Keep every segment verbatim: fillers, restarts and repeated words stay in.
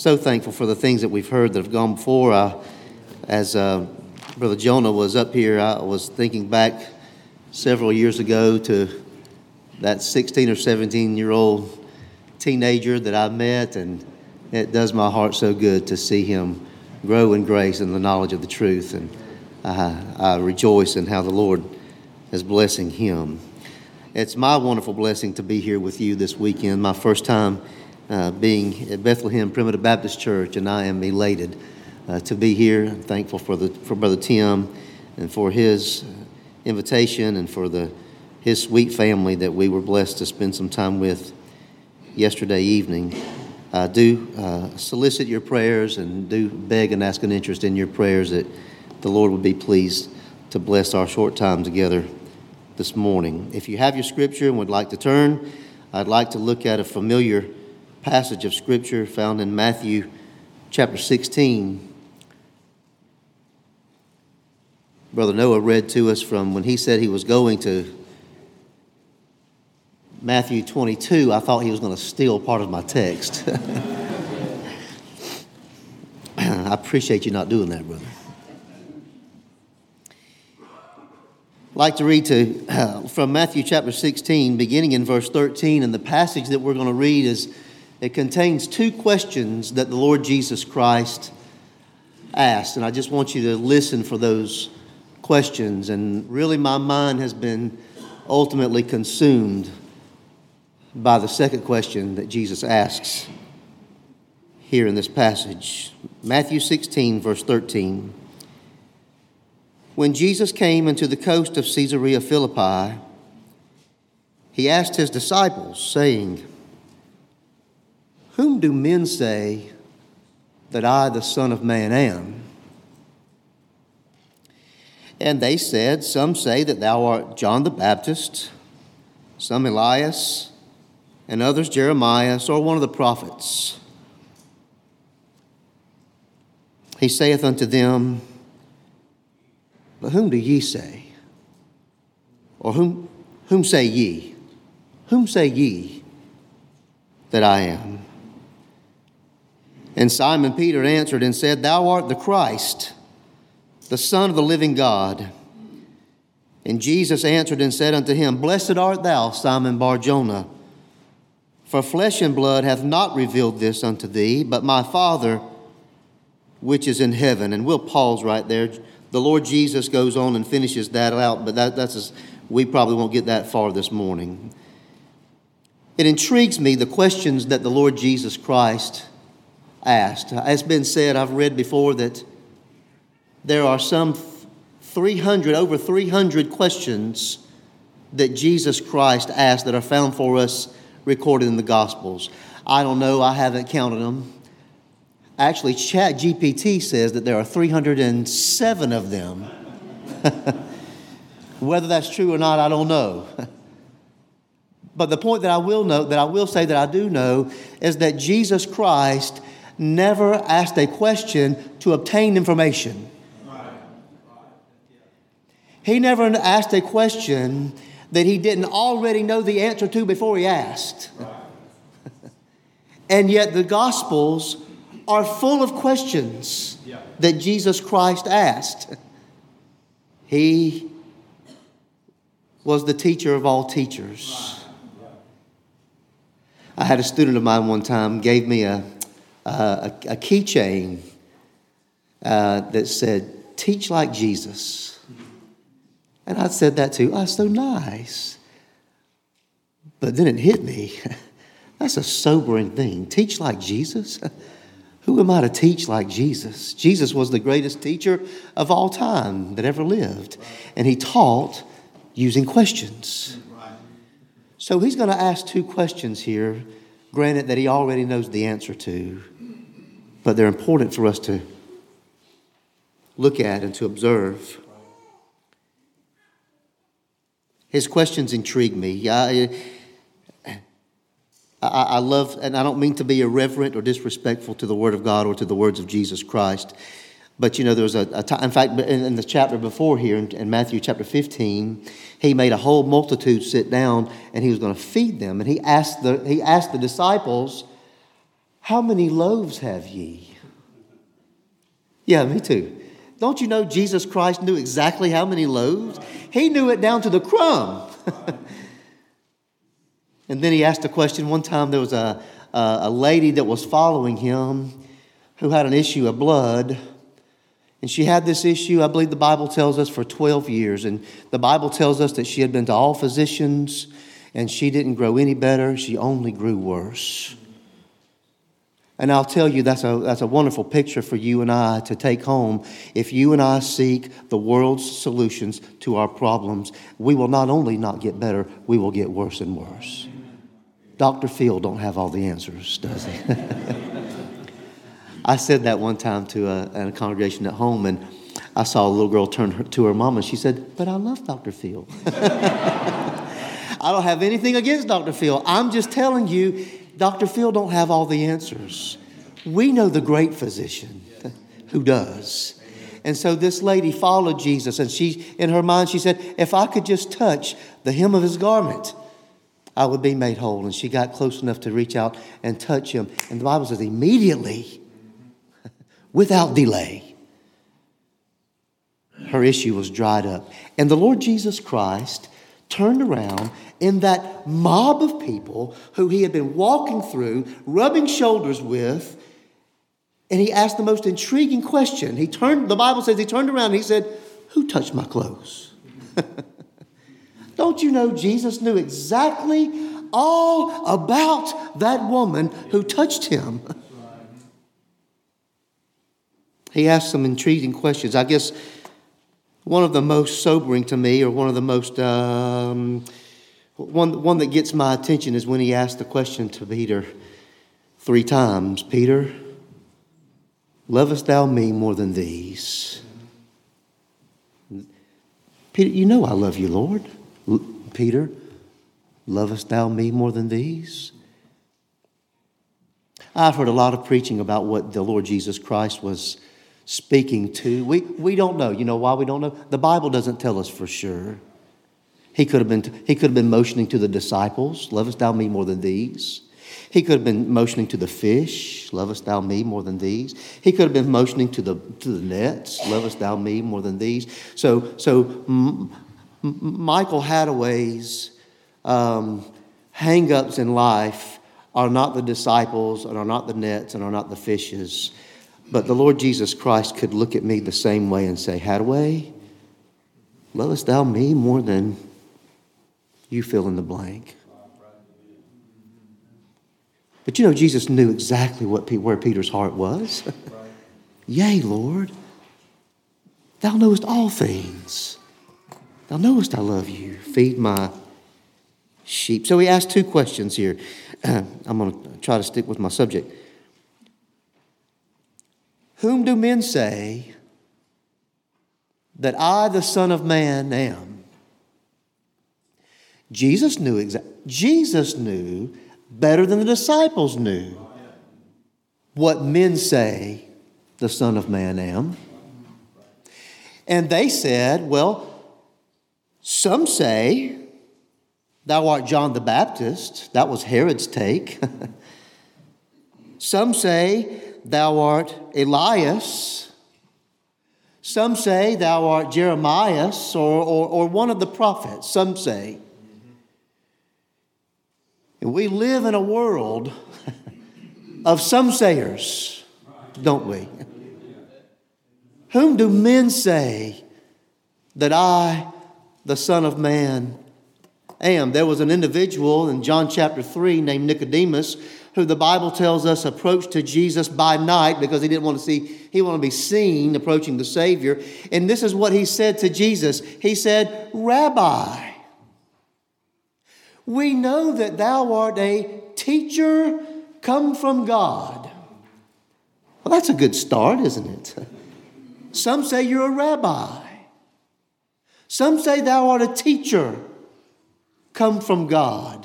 so thankful for the things that we've heard that have gone before. I, as uh, Brother Jonah was up here, I was thinking back several years ago to that sixteen or seventeen-year-old teenager that I met, and it does my heart so good to see him grow in grace and the knowledge of the truth. And I, I rejoice in how the Lord is blessing him. It's my wonderful blessing to be here with you this weekend, my first time uh, being at Bethlehem Primitive Baptist Church, and I am elated uh, to be here. I'm thankful for the for Brother Tim and for his invitation and for the his sweet family that we were blessed to spend some time with yesterday evening. I do uh, solicit your prayers and do beg and ask an interest in your prayers that the Lord would be pleased to bless our short time together this morning. If you have your scripture and would like to turn, I'd like to look at a familiar passage of scripture found in Matthew chapter sixteen. Brother Noah read to us from when he said he was going to Matthew twenty-two. I thought he was going to steal part of my text. I appreciate you not doing that, brother. I'd like to read to uh, from Matthew chapter sixteen, beginning in verse thirteen, and the passage that we're going to read is it contains two questions that the Lord Jesus Christ asked, and I just want you to listen for those questions. And really, my mind has been ultimately consumed by the second question that Jesus asks here in this passage. Matthew sixteen, verse thirteen. When Jesus came into the coast of Caesarea Philippi, he asked his disciples, saying, "Whom do men say that I, the Son of Man, am?" And they said, "Some say that thou art John the Baptist, some Elias, and others Jeremiah, or one of the prophets." He saith unto them, "But whom do ye say? Or whom, whom say ye? Whom say ye that I am?" And Simon Peter answered and said, "Thou art the Christ, the Son of the living God." And Jesus answered and said unto him, "Blessed art thou, Simon Bar-Jonah, for flesh and blood hath not revealed this unto thee, but my Father which is in heaven." And we'll pause right there. The Lord Jesus goes on and finishes that out, but that, that's as, we probably won't get that far this morning. It intrigues me, the questions that the Lord Jesus Christ asked. As been said, I've read before that there are some three hundred, over three hundred questions that Jesus Christ asked that are found for us recorded in the Gospels. I don't know, I haven't counted them. Actually, Chat G P T says that there are three hundred seven of them. Whether that's true or not, I don't know. But the point that I will note, that I will say that I do know, is that Jesus Christ never asked a question to obtain information. He never asked a question that he didn't already know the answer to before he asked. And yet the Gospels are full of questions that Jesus Christ asked. He was the teacher of all teachers. I had a student of mine one time gave me a a, a keychain uh, that said, "Teach like Jesus." And I said that too. Oh, so nice. But then it hit me. That's a sobering thing. Teach like Jesus? Who am I to teach like Jesus? Jesus was the greatest teacher of all time that ever lived. And he taught using questions. So he's going to ask two questions here, granted that he already knows the answer to. But they're important for us to look at and to observe. His questions intrigue me. I, I, I love, and I don't mean to be irreverent or disrespectful to the Word of God or to the words of Jesus Christ. But, you know, there was a, a time, in fact, in, in the chapter before here, in, in Matthew chapter fifteen, he made a whole multitude sit down and he was going to feed them. And he asked the, he asked the disciples, how many loaves have ye? Yeah, me too. Don't you know Jesus Christ knew exactly how many loaves? He knew it down to the crumb. And then he asked a question. One time there was a, a, a lady that was following him who had an issue of blood. And she had this issue, I believe the Bible tells us, for twelve years. And the Bible tells us that she had been to all physicians and she didn't grow any better. She only grew worse. And I'll tell you, that's a, that's a wonderful picture for you and I to take home. If you and I seek the world's solutions to our problems, we will not only not get better, we will get worse and worse. Doctor Phil don't have all the answers, does he? I said that one time to a, a congregation at home, and I saw a little girl turn her, to her mom, and she said, "But I love Doctor Phil." I don't have anything against Doctor Phil. I'm just telling you, Doctor Phil don't have all the answers. We know the great physician who does. And so this lady followed Jesus, and she, in her mind, she said, if I could just touch the hem of his garment, I would be made whole. And she got close enough to reach out and touch him. And the Bible says immediately, without delay, her issue was dried up. And the Lord Jesus Christ turned around in that mob of people who he had been walking through, rubbing shoulders with, and he asked the most intriguing question. He turned, the Bible says he turned around and he said, "Who touched my clothes?" Don't you know Jesus knew exactly all about that woman who touched him? He asked some intriguing questions. I guess one of the most sobering to me, or one of the most, um, one, one that gets my attention, is when he asked the question to Peter three times. "Peter, lovest thou me more than these?" "Peter, you know I love you, Lord." L- Peter, lovest thou me more than these? I've heard a lot of preaching about what the Lord Jesus Christ was speaking to. We we don't know. You know why we don't know? The Bible doesn't tell us for sure. He could have been he could have been motioning to the disciples, "Lovest thou me more than these?" He could have been motioning to the fish, "Lovest thou me more than these?" He could have been motioning to the to the nets, "Lovest thou me more than these?" So so M- M- Michael Hadaway's um, hang-ups in life are not the disciples, and are not the nets, and are not the fishes. But the Lord Jesus Christ could look at me the same way and say, "Hadaway, lovest thou me more than," you fill in the blank. But you know, Jesus knew exactly what where Peter's heart was. "Yea, Lord, thou knowest all things. Thou knowest I love you. Feed my sheep." So he asked two questions here. I'm going to try to stick with my subject. Whom do men say that I, the Son of Man, am? Jesus knew exactly. Jesus knew better than the disciples knew what men say the Son of Man am. And they said, well, some say thou art John the Baptist. That was Herod's take. Some say thou art Elias. Some say thou art Jeremiah, or, or, or one of the prophets. Some say. And we live in a world of some sayers, don't we? Whom do men say that I, the Son of Man, am? There was an individual in John chapter three named Nicodemus, who the Bible tells us approached to Jesus by night because he didn't want to see, he wanted to be seen approaching the Savior. And this is what he said to Jesus. He said, "Rabbi, we know that thou art a teacher come from God." Well, that's a good start, isn't it? Some say you're a rabbi. Some say thou art a teacher come from God.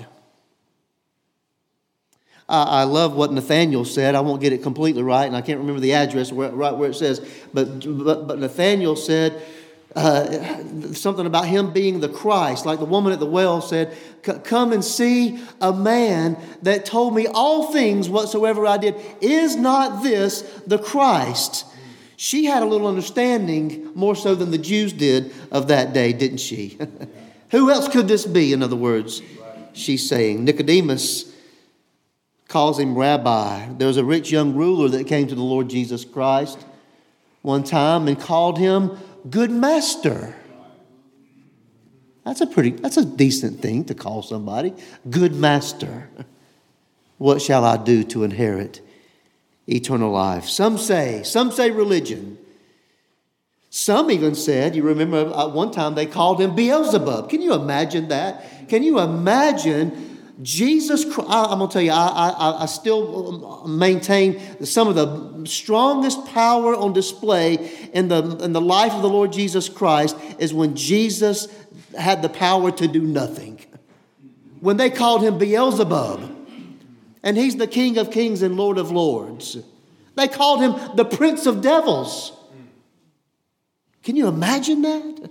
I love what Nathaniel said. I won't get it completely right, and I can't remember the address where, right where it says. But, but, but Nathaniel said, Uh, something about him being the Christ, like the woman at the well said, come and see a man that told me all things whatsoever I did. Is not this the Christ? She had a little understanding, more so than the Jews did of that day, didn't she? Who else could this be, in other words, she's saying. Nicodemus calls him rabbi. There was a rich young ruler that came to the Lord Jesus Christ one time and called him good master. That's a pretty, that's a decent thing to call somebody. Good master. What shall I do to inherit eternal life? Some say, some say religion. Some even said, you remember at one time they called him Beelzebub. Can you imagine that? Can you imagine Jesus Christ? I'm going to tell you, I, I, I still maintain some of the strongest power on display in the, in the life of the Lord Jesus Christ is when Jesus had the power to do nothing. When they called him Beelzebub, and he's the King of Kings and Lord of Lords. They called him the Prince of Devils. Can you imagine that?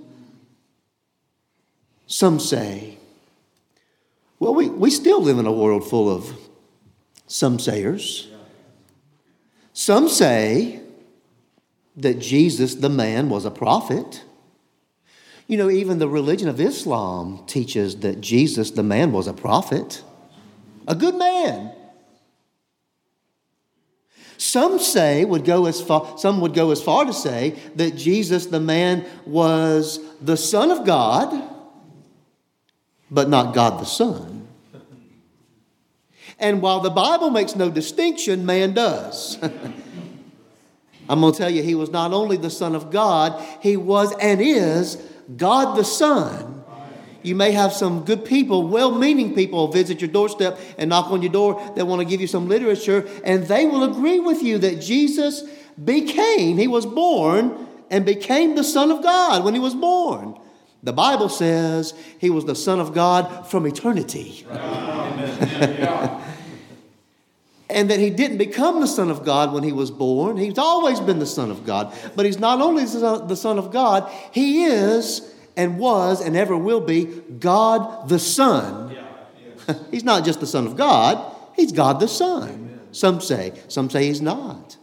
Some say, well, we, we still live in a world full of some sayers. Some say that Jesus, the man, was a prophet. You know, even the religion of Islam teaches that Jesus, the man, was a prophet. A good man. Some say would go as far, some would go as far to say that Jesus, the man, was the Son of God, but not God the Son. And while the Bible makes no distinction, man does. I'm going to tell you, he was not only the Son of God, he was and is God the Son. You may have some good people, well-meaning people visit your doorstep and knock on your door that want to give you some literature, and they will agree with you that Jesus became, he was born and became the Son of God when he was born. The Bible says he was the Son of God from eternity. Right. And that he didn't become the Son of God when he was born. He's always been the Son of God. But he's not only the Son of God, he is and was and ever will be God the Son. Yeah, yes. He's not just the Son of God, he's God the Son. Amen. Some say. Some say he's not.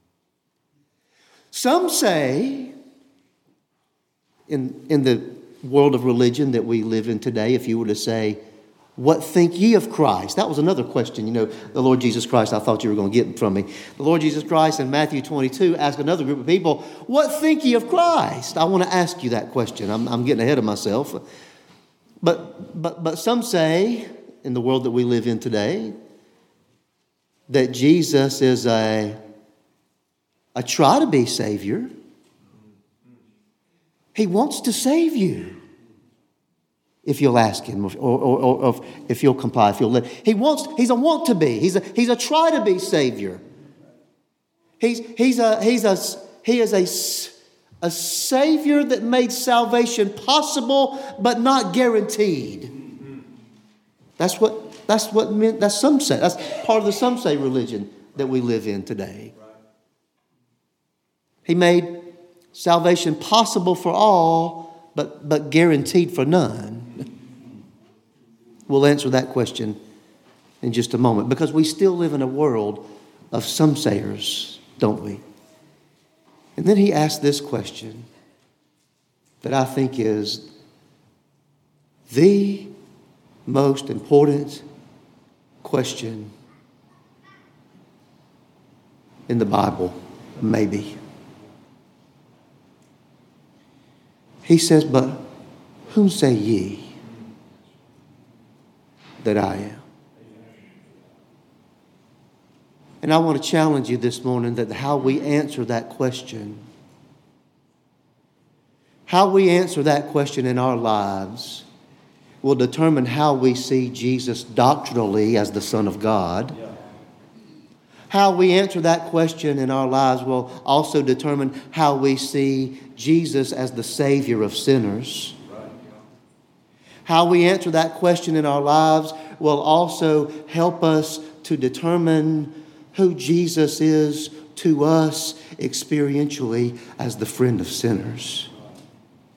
Some say, in, in the world of religion that we live in today, if you were to say, what think ye of Christ? That was another question, you know, the Lord Jesus Christ, I thought you were going to get from me. The Lord Jesus Christ in Matthew twenty-two asked another group of people, what think ye of Christ? I want to ask you that question. I'm, I'm getting ahead of myself. But, but, but some say, in the world that we live in today, that Jesus is a, a try-to-be Savior. He wants to save you. If you'll ask him, or, or, or, or if you'll comply, if you'll let. He wants, he's a want to be. He's a, he's a try to be Savior. He's, he's a, he's a, he is a, a Savior that made salvation possible, but not guaranteed. That's what, that's what meant, that's some say. That's part of the some say religion that we live in today. He made salvation possible for all, but, but guaranteed for none. We'll answer that question in just a moment, because we still live in a world of some sayers, don't we? And then he asked this question that I think is the most important question in the Bible, maybe. He says, but whom say ye that I am? And I want to challenge you this morning that how we answer that question, how we answer that question in our lives will determine how we see Jesus doctrinally as the Son of God. How we answer that question in our lives will also determine how we see Jesus as the Savior of sinners. How we answer that question in our lives will also help us to determine who Jesus is to us experientially as the friend of sinners.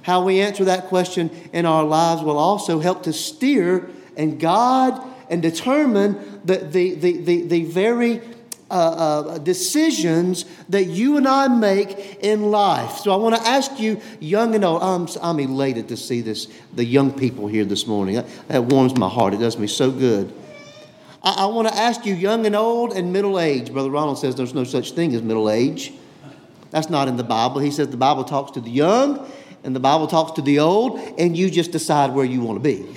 how we answer that question in our lives will also help to steer and guide and determine the, the, the, the, the very uh, uh, decisions that you and I make in life. So I want to ask you, young and old, I'm, I'm elated to see this, the young people here this morning. That, that warms my heart. It does me so good. I, I want to ask you, young and old and middle age. Brother Ronald says there's no such thing as middle age. That's not in the Bible. He says the Bible talks to the young and the Bible talks to the old, and you just decide where you want to be.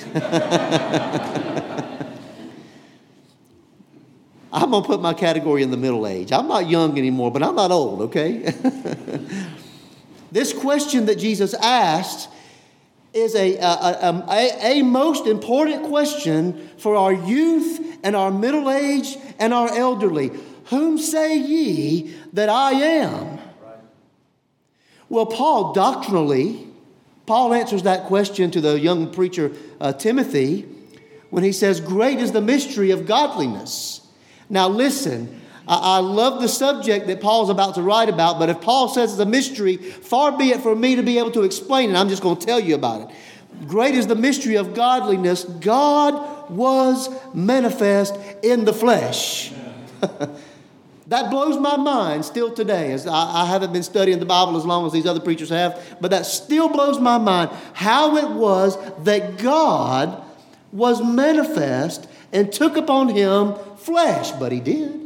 I'm going to put my category in the middle age. I'm not young anymore, but I'm not old, okay? This question that Jesus asked is a, a, a, a most important question for our youth and our middle age and our elderly. Whom say ye that I am? Well, Paul, doctrinally, Paul answers that question to the young preacher uh, Timothy when he says, great is the mystery of godliness. Now listen, I, I love the subject that Paul's about to write about, but if Paul says it's a mystery, far be it for me to be able to explain it. I'm just going to tell you about it. Great is the mystery of godliness. God was manifest in the flesh. That blows my mind still today. As I, I haven't been studying the Bible as long as these other preachers have, but that still blows my mind how it was that God was manifest and took upon him flesh, but he did.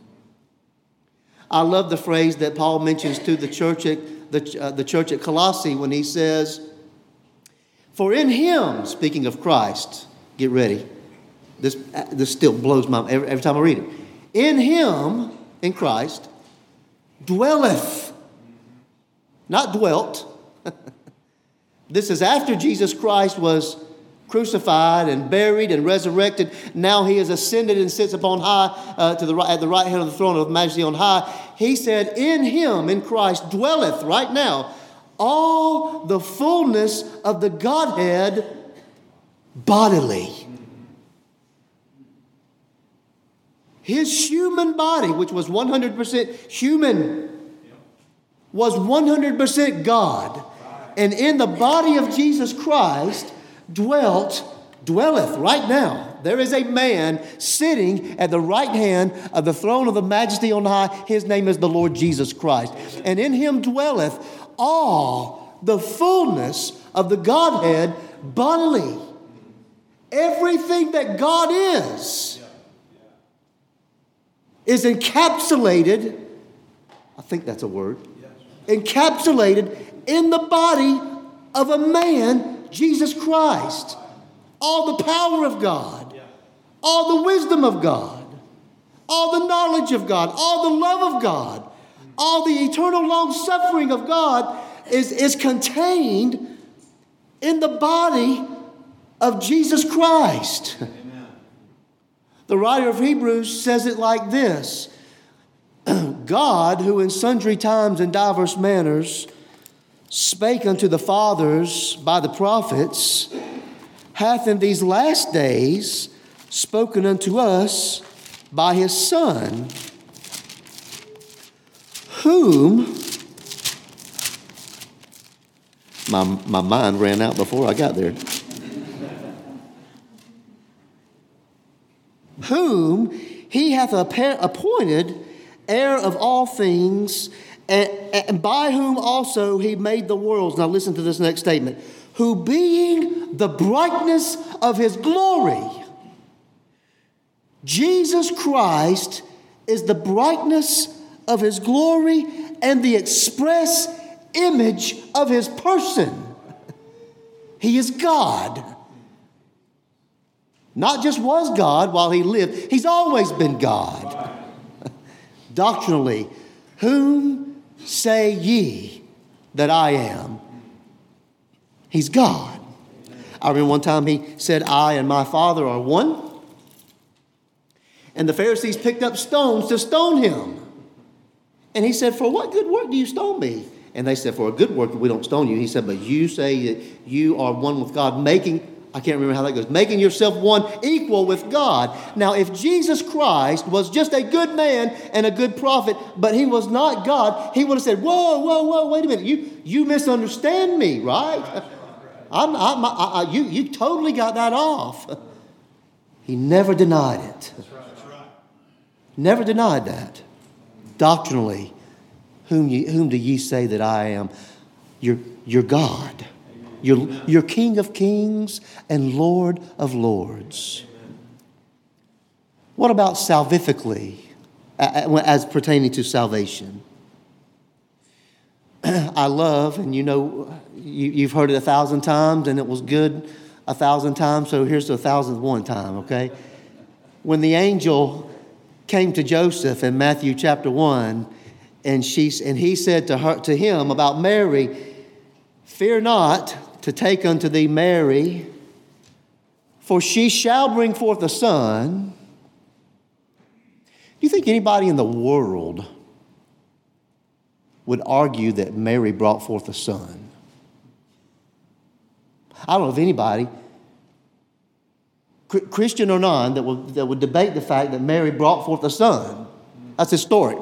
I love the phrase that Paul mentions to the church at the, uh, the church at Colossae when he says, for in him, speaking of Christ, get ready. This, this still blows my mind every, every time I read it. In him, in Christ, dwelleth, not dwelt. This is after Jesus Christ was crucified and buried and resurrected. Now he is ascended and sits upon high uh, to the right, at the right hand of the throne of majesty on high. He said, in him, in Christ, dwelleth right now all the fullness of the Godhead bodily. His human body, which was one hundred percent human, was one hundred percent God. And in the body of Jesus Christ dwelt, dwelleth right now. There is a man sitting at the right hand of the throne of the majesty on high. His name is the Lord Jesus Christ. And in him dwelleth all the fullness of the Godhead bodily. Everything that God is is encapsulated, I think that's a word, encapsulated in the body of a man, Jesus Christ. All the power of God, all the wisdom of God, all the knowledge of God, all the love of God, all the eternal long suffering of God is, is contained in the body of Jesus Christ. The writer of Hebrews says it like this: God, who in sundry times and divers manners spake unto the fathers by the prophets, hath in these last days spoken unto us by his Son, whom my, my mind ran out before I got there. Whom he hath appointed heir of all things, and, and by whom also he made the worlds. Now listen to this next statement. Who being the brightness of his glory. Jesus Christ is the brightness of his glory and the express image of his person. He is God. Not just was God while he lived, he's always been God. Doctrinally, whom say ye that I am? He's God. I remember one time he said, I and my Father are one. And the Pharisees picked up stones to stone him. And he said, for what good work do you stone me? And they said, for a good work we don't stone you. He said, but you say that you are one with God, making I can't remember how that goes. Making yourself one equal with God. Now, if Jesus Christ was just a good man and a good prophet, but he was not God, he would have said, whoa, whoa, whoa, wait a minute. You, you misunderstand me, right? I'm, I'm, I, I, you, you totally got that off. He never denied it. Never denied that. Doctrinally, whom, you, whom do ye say that I am? You're, you're God. You're, you're King of kings and Lord of lords. What about salvifically, as pertaining to salvation? I love, and you know, you, you've heard it a thousand times, and it was good a thousand times, so here's the thousandth one time, okay? When the angel came to Joseph in Matthew chapter one, and she and he said to her to him about Mary, fear not to take unto thee Mary, for she shall bring forth a son. Do you think anybody in the world would argue that Mary brought forth a son? I don't know if anybody, Christian or non, that would, that would debate the fact that Mary brought forth a son. That's historic.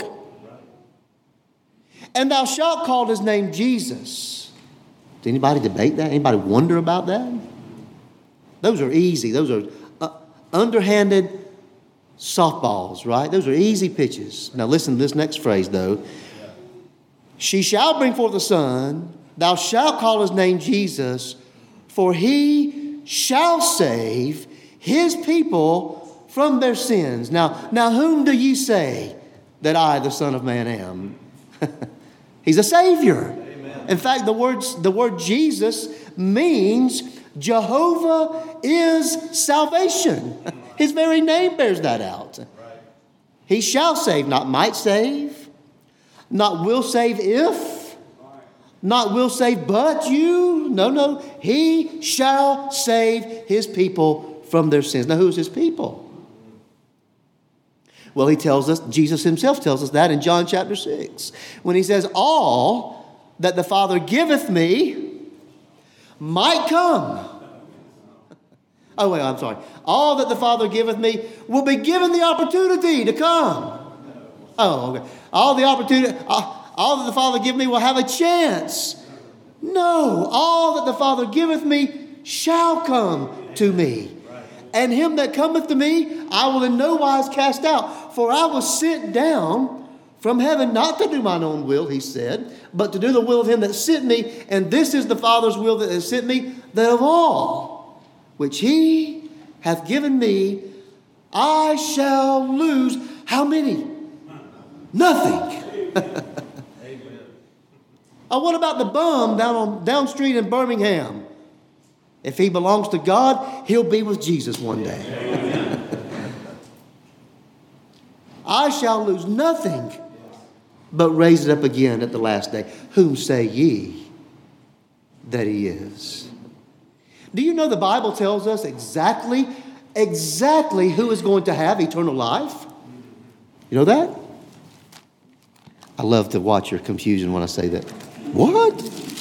And thou shalt call his name Jesus. Does anybody debate that? Anybody wonder about that? Those are easy. Those are uh, underhanded softballs, right? Those are easy pitches. Now listen to this next phrase, though. She shall bring forth a son. Thou shalt call his name Jesus, for he shall save his people from their sins. Now, now whom do ye say that I, the Son of Man, am? He's a Savior. In fact, the words, the word Jesus means Jehovah is salvation. His very name bears that out. He shall save, not might save, not will save if, not will save but you. No, no. He shall save his people from their sins. Now, who's his people? Well, he tells us, Jesus himself tells us that in John chapter six, when he says, all that the Father giveth me might come. Oh, wait, I'm sorry. All that the Father giveth me will be given the opportunity to come. Oh, okay. All the opportunity, all, all that the Father giveth me will have a chance. No, all that the Father giveth me shall come to me. And him that cometh to me, I will in no wise cast out. For I was sent down from heaven, not to do mine own will, he said, but to do the will of him that sent me. And this is the Father's will that has sent me, that of all which he hath given me, I shall lose how many? Nothing. Oh, what about the bum down on down street in Birmingham? If he belongs to God, he'll be with Jesus one day. I shall lose nothing, but raise it up again at the last day. Whom say ye that he is? Do you know the Bible tells us exactly, exactly who is going to have eternal life? You know that? I love to watch your confusion when I say that. What?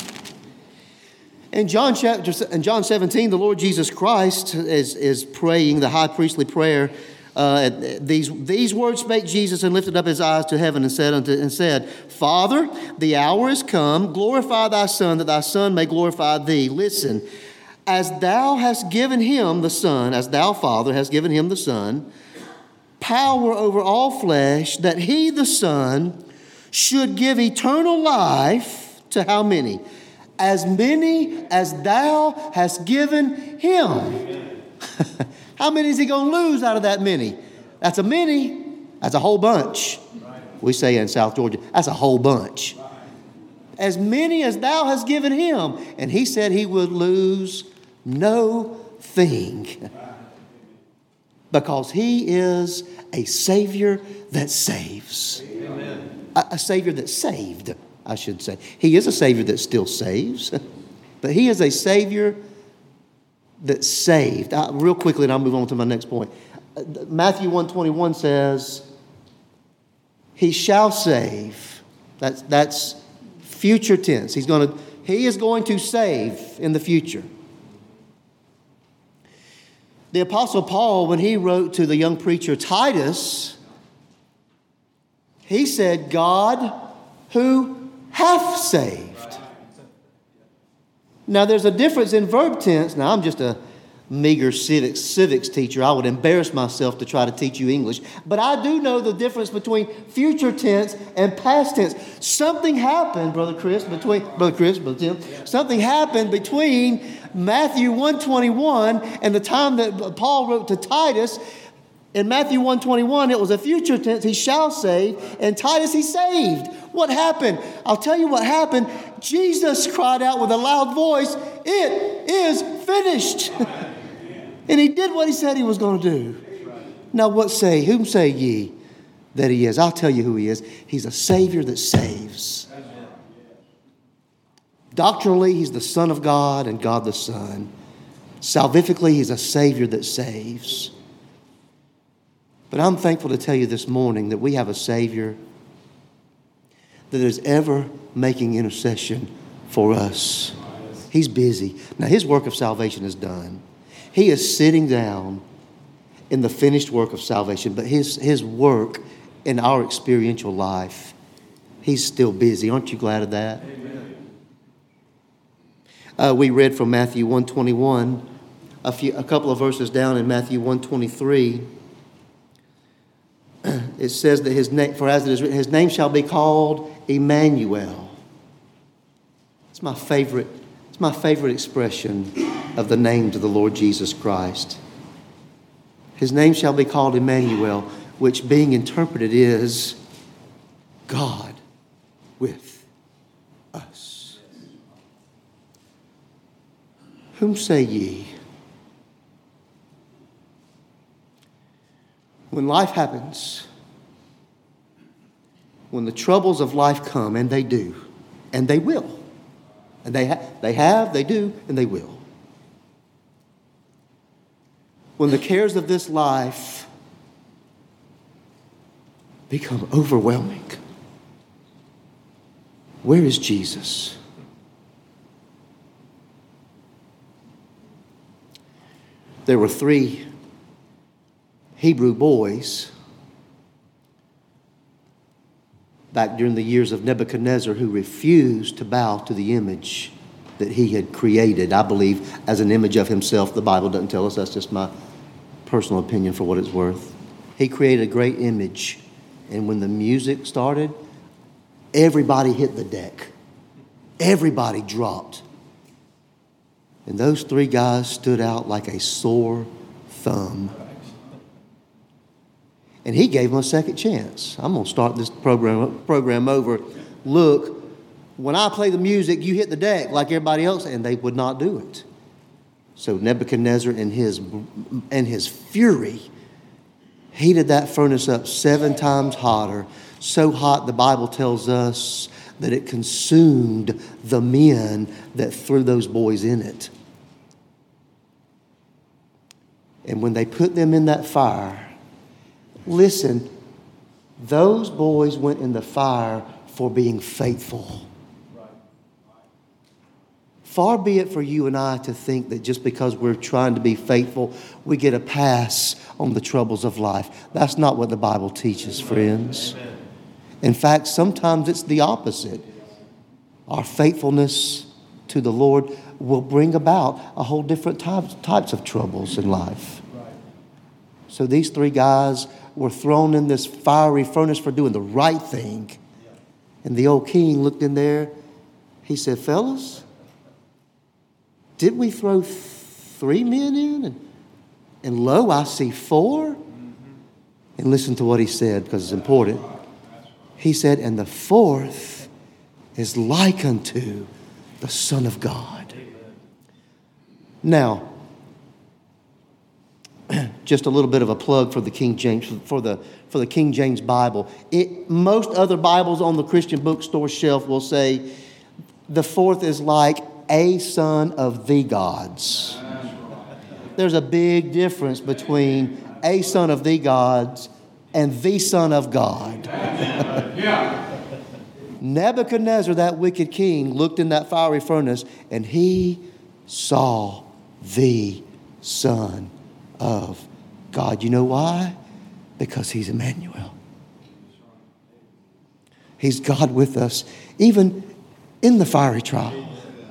In John chapter, in John seventeen, the Lord Jesus Christ is, is praying the high priestly prayer. Uh, these, these words spake Jesus and lifted up his eyes to heaven and said, unto, and said, Father, the hour is come. Glorify thy Son, that thy Son may glorify thee. Listen, as thou hast given him the Son, as thou, Father, hast given him the Son, power over all flesh, that he, the Son, should give eternal life to how many? As many as thou hast given him. How many is he going to lose out of that many? That's a many. That's a whole bunch. We say in South Georgia, that's a whole bunch. As many as thou hast given him. And he said he would lose no thing. Because he is a Savior that saves. A, a Savior that saved, I should say. He is a Savior that still saves. But he is a Savior that saved. Uh, real quickly, and I'll move on to my next point. Uh, Matthew one twenty-one says, he shall save. That's, that's future tense. He's going to, he is going to save in the future. The Apostle Paul, when he wrote to the young preacher Titus, he said, God who hath saved. Now, there's a difference in verb tense. Now, I'm just a meager civics, civics teacher. I would embarrass myself to try to teach you English. But I do know the difference between future tense and past tense. Something happened, Brother Chris, between Brother Chris, Brother Tim. Something happened between Matthew one twenty-one and the time that Paul wrote to Titus. In Matthew one twenty-one, it was a future tense, he shall save. And Titus, he saved. What happened? I'll tell you what happened. Jesus cried out with a loud voice, it is finished. And he did what he said he was going to do. Now what say, whom say ye that he is? I'll tell you who he is. He's a Savior that saves. Doctrinally, he's the Son of God and God the Son. Salvifically, he's a Savior that saves. But I'm thankful to tell you this morning that we have a Savior that is ever making intercession for us. He's busy. Now, his work of salvation is done. He is sitting down in the finished work of salvation, but his, his work in our experiential life, he's still busy. Aren't you glad of that? Amen. Uh, we read from Matthew one twenty-one, a, few, a couple of verses down in Matthew one twenty-three. It says that his name, for as it is written, his name shall be called Emmanuel. It's my favorite, it's my favorite expression of the name to the Lord Jesus Christ. His name shall be called Emmanuel, which being interpreted is God with us. Whom say ye? When life happens, when the troubles of life come, and they do, and they will, and they, ha- they have, they do, and they will. When the cares of this life become overwhelming, where is Jesus? There were three Hebrew boys back during the years of Nebuchadnezzar who refused to bow to the image that he had created, I believe, as an image of himself. The Bible doesn't tell us. That's just my personal opinion for what it's worth. He created a great image. And when the music started, everybody hit the deck. Everybody dropped. And those three guys stood out like a sore thumb. And he gave them a second chance. I'm going to start this program program over. Look, when I play the music, you hit the deck like everybody else. And they would not do it. So Nebuchadnezzar in his, in his fury heated that furnace up seven times hotter. So hot, the Bible tells us that it consumed the men that threw those boys in it. And when they put them in that fire, listen, those boys went in the fire for being faithful. Far be it for you and I to think that just because we're trying to be faithful, we get a pass on the troubles of life. That's not what the Bible teaches, friends. In fact, sometimes it's the opposite. Our faithfulness to the Lord will bring about a whole different types, types of troubles in life. So these three guys were thrown in this fiery furnace for doing the right thing. And the old king looked in there. He said, fellas, did we throw three men in? And, and lo, I see four. And listen to what he said because it's important. He said, and the fourth is like unto the Son of God. Now, just a little bit of a plug for the King James, for the for the King James Bible. It, most other Bibles on the Christian bookstore shelf will say the fourth is like a son of the gods. There's a big difference between a son of the gods and the Son of God. Nebuchadnezzar, that wicked king, looked in that fiery furnace and he saw the Son of God. You know why? Because He's Emmanuel. He's God with us, even in the fiery trial.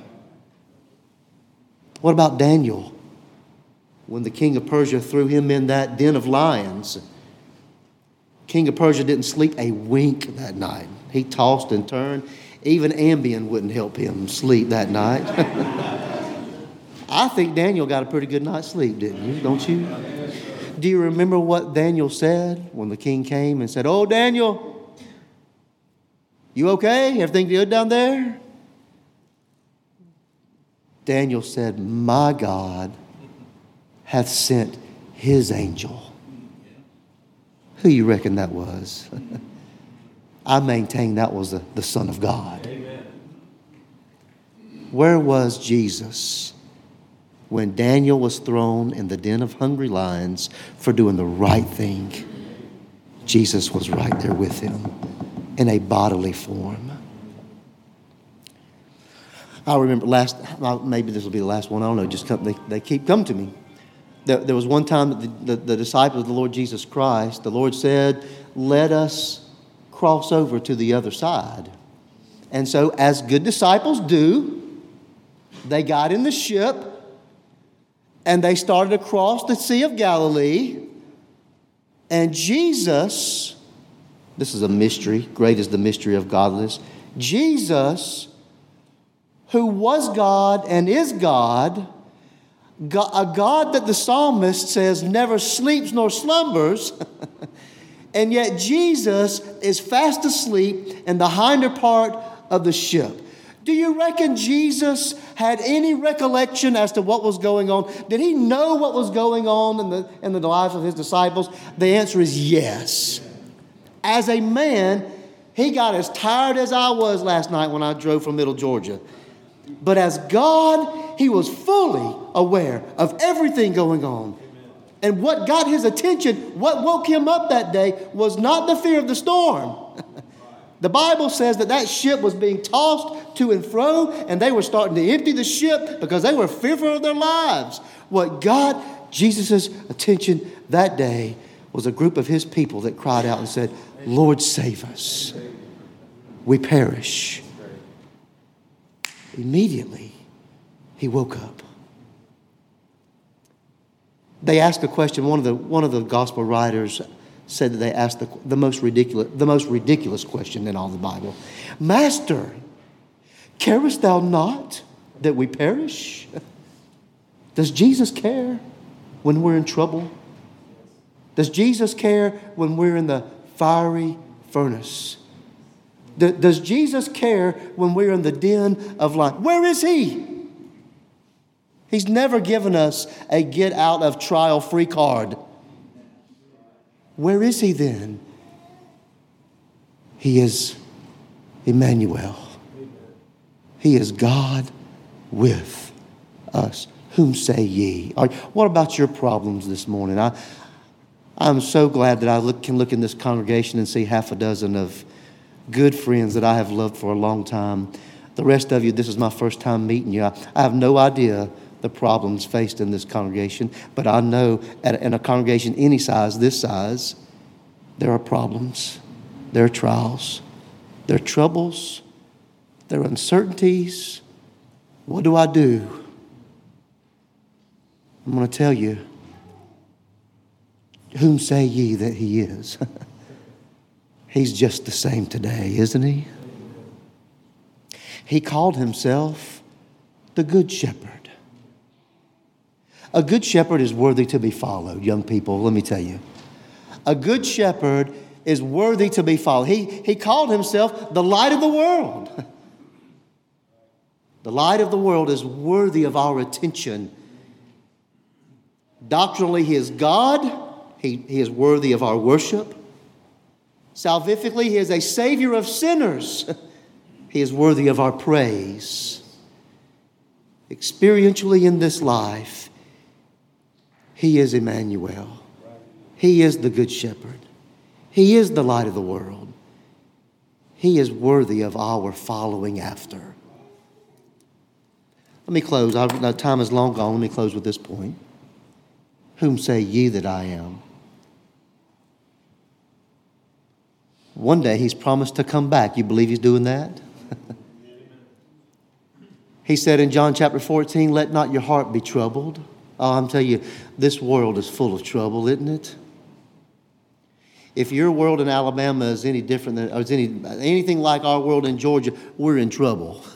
What about Daniel? When the king of Persia threw him in that den of lions, king of Persia didn't sleep a wink that night. He tossed and turned. Even Ambien wouldn't help him sleep that night. I think Daniel got a pretty good night's sleep, didn't you? Don't you? Do you remember what Daniel said when the king came and said, "Oh, Daniel, you okay? Everything good down there?" Daniel said, "My God hath sent His angel." Who you reckon that was? I maintain that was the, the Son of God. Amen. Where was Jesus when Daniel was thrown in the den of hungry lions for doing the right thing? Jesus was right there with him in a bodily form. I remember last, maybe this will be the last one, I don't know, just come, they, they keep coming to me. There, there was one time that the, the, the disciples of the Lord Jesus Christ, the Lord said, "Let us cross over to the other side." And so, as good disciples do, they got in the ship and they started across the Sea of Galilee. And Jesus, this is a mystery, great is the mystery of godliness. Jesus, who was God and is God, a God that the psalmist says never sleeps nor slumbers, and yet Jesus is fast asleep in the hinder part of the ship. Do you reckon Jesus had any recollection as to what was going on? Did He know what was going on in the, in the lives of His disciples? The answer is yes. As a man, He got as tired as I was last night when I drove from Middle Georgia. But as God, He was fully aware of everything going on. And what got His attention, what woke Him up that day, was not the fear of the storm. The Bible says that that ship was being tossed to and fro, and they were starting to empty the ship because they were fearful of their lives. What got Jesus' attention that day was a group of His people that cried out and said, "Lord, save us. We perish." Immediately, He woke up. They asked a question. One of the one of the gospel writers said that they asked the, the most ridiculous the most ridiculous question in all the Bible. "Master, carest thou not that we perish?" Does Jesus care when we're in trouble? Does Jesus care when we're in the fiery furnace? Does Jesus care when we're in the den of life? Where is He? He's never given us a get out of trial free card. Where is He then? He is Emmanuel. He is God with us. Whom say ye? What about your problems this morning? I, I'm so glad that I look, can look in this congregation and see half a dozen of good friends that I have loved for a long time. The rest of you, this is my first time meeting you. I, I have no idea the problems faced in this congregation, but I know at, in a congregation any size, this size, there are problems, there are trials, there are troubles, there are uncertainties. What do I do? I'm going to tell you, whom say ye that He is? He's just the same today, isn't He? He called Himself the Good Shepherd. A good shepherd is worthy to be followed, young people, let me tell you. A good shepherd is worthy to be followed. He, he called Himself the light of the world. The light of the world is worthy of our attention. Doctrinally, He is God. He, he is worthy of our worship. Salvifically, He is a Savior of sinners. He is worthy of our praise. Experientially in this life, He is Emmanuel. He is the Good Shepherd. He is the light of the world. He is worthy of our following after. Let me close. Our time is long gone. Let me close with this point. Whom say ye that I am? One day he's promised to come back. You believe he's doing that? He said in John chapter fourteen, let not your heart be troubled. Oh, I'm telling you, this world is full of trouble, isn't it? If your world in Alabama is any different than, or is any, anything like our world in Georgia, we're in trouble.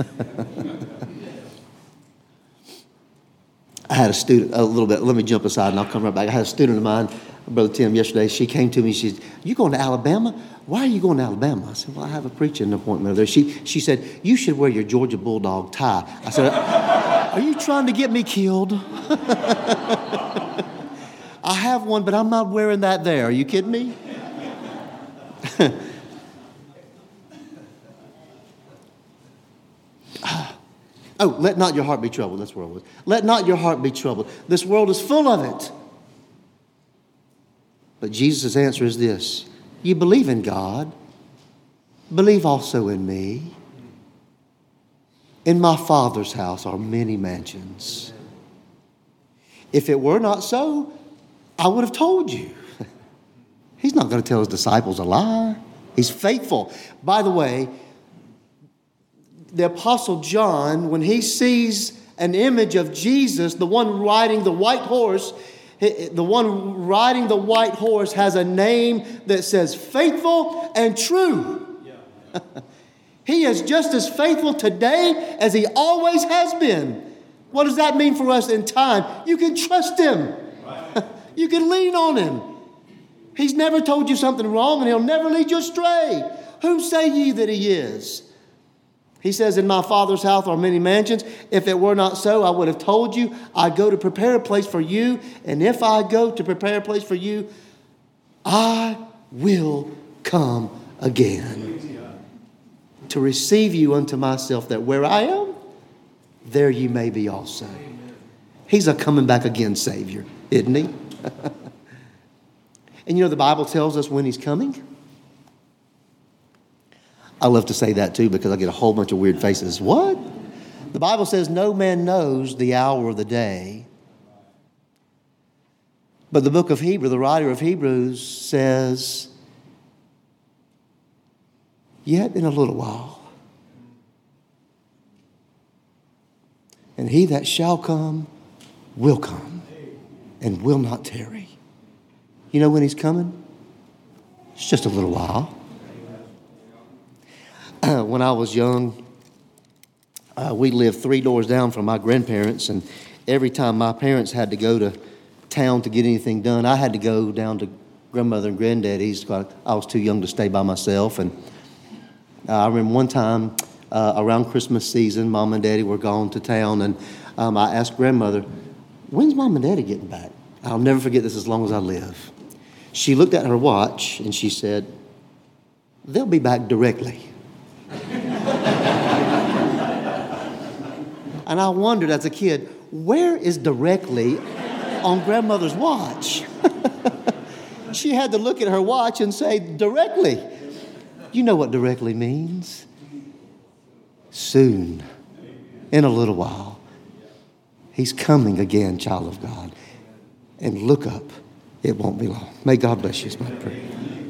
I had a student, a little bit, let me jump aside and I'll come right back. I had a student of mine, Brother Tim, yesterday. She came to me, she said, you going to Alabama? Why are you going to Alabama? I said, well, I have a preaching appointment there. She, she said, you should wear your Georgia Bulldog tie. I said, are you trying to get me killed? I have one, but I'm not wearing that there. Are you kidding me? Oh, let not your heart be troubled. That's where I was. Let not your heart be troubled. This world is full of it. But Jesus' answer is this. You believe in God. Believe also in me. In my Father's house are many mansions. If it were not so, I would have told you. He's not going to tell his disciples a lie. He's faithful. By the way, the Apostle John, when he sees an image of Jesus, the one riding the white horse, the one riding the white horse has a name that says faithful and true. Yeah. He is just as faithful today as he always has been. What does that mean for us in time? You can trust him. Right. You can lean on him. He's never told you something wrong, and he'll never lead you astray. Whom say ye that he is? He says, in my Father's house are many mansions. If it were not so, I would have told you. I go to prepare a place for you. And if I go to prepare a place for you, I will come again to receive you unto myself, that where I am, there you may be also. He's a coming back again Savior, isn't he? And you know, the Bible tells us when he's coming. I love to say that too because I get a whole bunch of weird faces. What? The Bible says no man knows the hour of the day. But the book of Hebrews, the writer of Hebrews says, yet in a little while. And he that shall come will come and will not tarry. You know when he's coming? It's just a little while. When I was young, uh, we lived three doors down from my grandparents, and every time my parents had to go to town to get anything done, I had to go down to grandmother and granddaddy's. I was too young to stay by myself, and uh, I remember one time uh, around Christmas season, Mom and Daddy were gone to town, and um, I asked grandmother, when's Mom and Daddy getting back? I'll never forget this as long as I live. She looked at her watch, and she said, they'll be back directly. And I wondered as a kid, where is directly on grandmother's watch? She had to look at her watch and say, directly. You know what directly means? Soon, in a little while. He's coming again, child of God. And look up. It won't be long. May God bless you is my prayer.